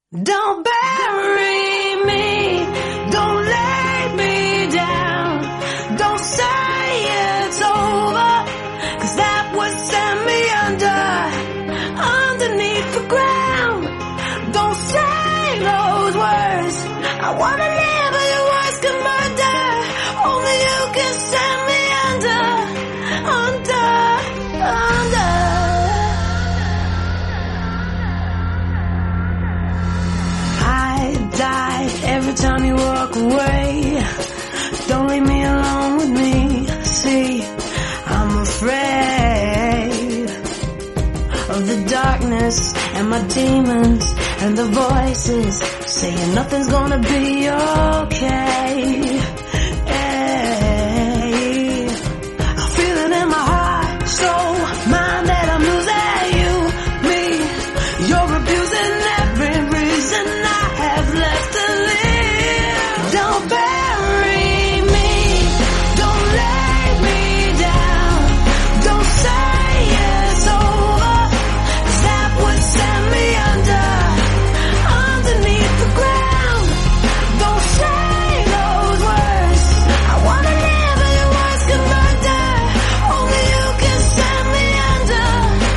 Don't bury me, don't lay me down, don't say it's over, 'cause that would send me underneath the ground. Don't say those words, I wanna live but your words can murder, only you can send me under. Every time you walk away, don't leave me alone with me. See, I'm afraid of the darkness and my demons and the voices saying nothing's gonna be okay. Hey, I feel it in my heart, soul, mind that I'm losing you, me. You're abusing every reason I have left to live. Don't bury me, don't lay me down, don't say it's over, 'cause that would send me underneath the ground. Don't say those words, I wanna live but your words can murder, only you can send me under.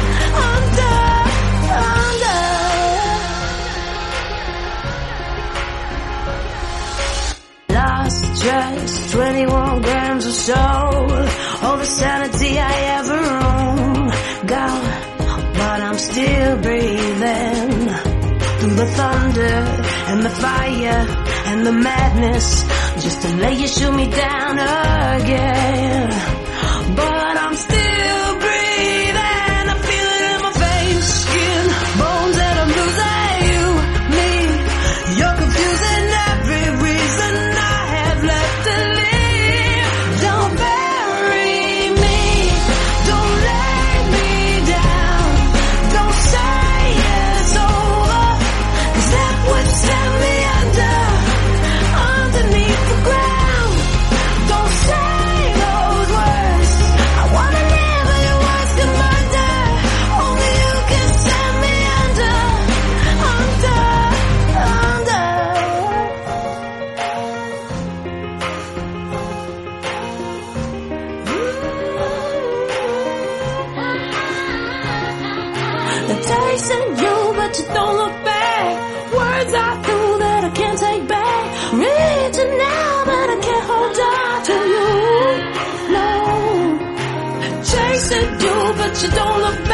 Lost just 21 grams of soul, all the sanity I ever owned, gone, but I'm still breathing. Through the thunder and the fire and the madness, just to let you shoot me down again. But I'm still breathing, I feel it in my face, skin, bones, that I'm losing you, me. You're confusing every reason I have left to live. Don't bury me, don't lay me down, don't say it's over, 'cause that would send me underneath the ground. Don't say those words, I wanna live but your words can murder, only you can send me under. The taste in you, but you don't look back. Words I threw that I can't take back. Reaching now, but I can't hold on to you. No, chasing you, but you don't look back.